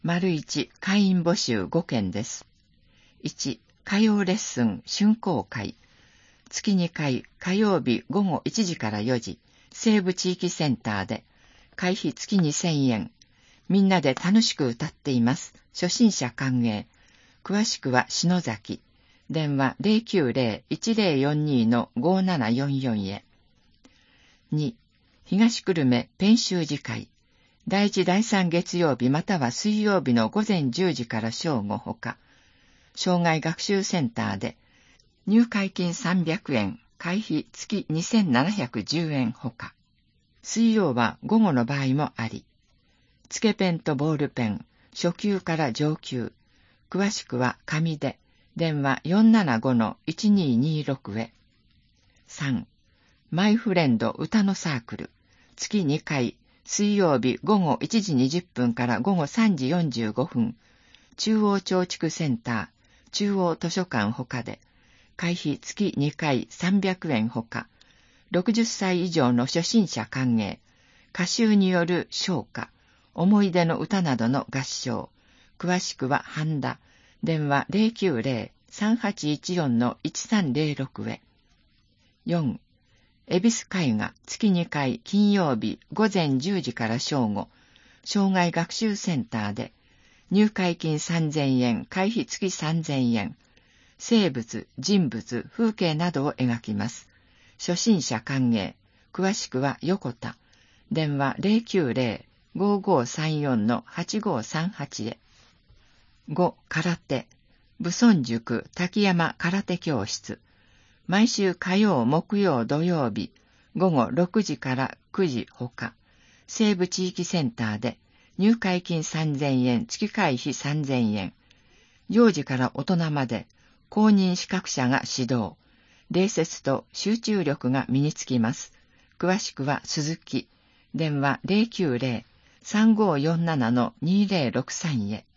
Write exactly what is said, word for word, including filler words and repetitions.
丸いち、会員募集ごけんです。いち、火曜レッスン竣工会。月にかい火曜日ごごいちじからよじ、西部地域センターで、会費月にせんえん。みんなで楽しく歌っています。初心者歓迎。詳しくは篠崎。電話 ゼロきゅうゼロ いちゼロよんに ごななよんよん へ。に、東久留米編集次会。だいいちだいさん月曜日または水曜日の午前じゅうじから正午ほか。障害学習センターで、入会金さんびゃくえん、会費月にせんななひゃくじゅうえんほか。水曜は午後の場合もあり。つけペンとボールペン、初級から上級。詳しくは紙で、電話 よんななごのいちににろく へ。さん、マイフレンド歌のサークル。月にかい、水曜日午後いちじにじゅっぷんから午後さんじよんじゅうごふん。中央町地区センター、中央図書館ほかで、会費月にかいさんびゃくえんほか。ろくじゅっさい以上の初心者歓迎。歌集による唱歌、思い出の歌などの合唱。詳しくは半田。電話 ゼロきゅうゼロ さんはちいちよん いちさんゼロろく へ。よん、恵比寿絵画月にかい金曜日午前じゅうじから正午。障害学習センターで、入会金さんぜんえん、会費月さんぜんえん。生物、人物、風景などを描きます。初心者歓迎。詳しくは横田。電話 ゼロきゅうゼロ ごごさんよん はちごさんはち へ。ご、空手。武尊塾滝山空手教室。毎週火曜、木曜、土曜日、午後ろくじからくじほか。西部地域センターで、入会金さんぜんえん、月会費さんぜんえん。幼児から大人まで、公認資格者が指導。礼節と集中力が身につきます。詳しくは鈴木。電話 ゼロきゅうゼロ さんごよんなな にゼロろくさん へ。